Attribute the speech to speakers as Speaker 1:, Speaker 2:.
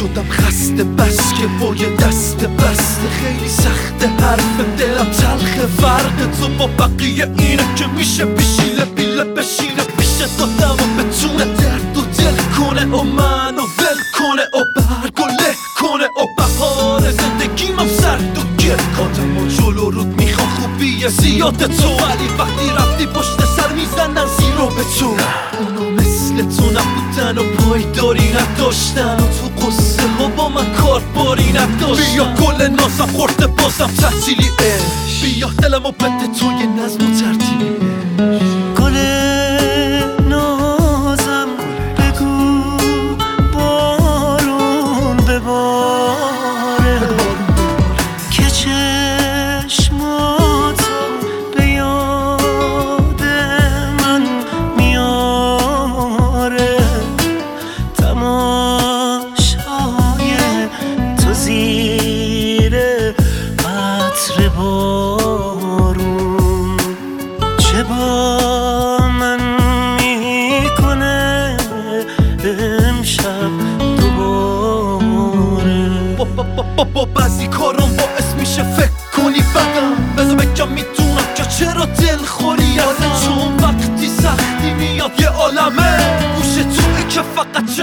Speaker 1: شدم خسته بس که با یه دست بسته خیلی سخته حرف دلم تلخه فرق تو با بقیه اینه که میشه بشینه بیله بشینه پیش دادم و بتونه درد و دل کنه و منو ول کنه و برگ و له کنه و بهار زندگیمم سرد و گل کاتم و جلو رود میخوام خوبی زیاد تو ولی وقتی رفتی پشت سر میزنن زیرو به تو اونا مثل تو نبودن و پایداری نداشتن و تو قصه ها با من کارباری نداشتن بیا گل نازم خورده بازم تعطیلی عشق بیا دلم و بده تو یه نظم و ترتیبی
Speaker 2: گل نازم بگو بارون بباره که چشماتو به یاد من میاره تماشای تو زیر عطر بارون چه با من میکنه امشب دوباره
Speaker 1: با بعضی کارم باعث میشه فکر کنی بدم بذار بگم میدونم که چرا دلخوری ازم چون وقتی سختی میاد یه عالمه گوش توی که فقط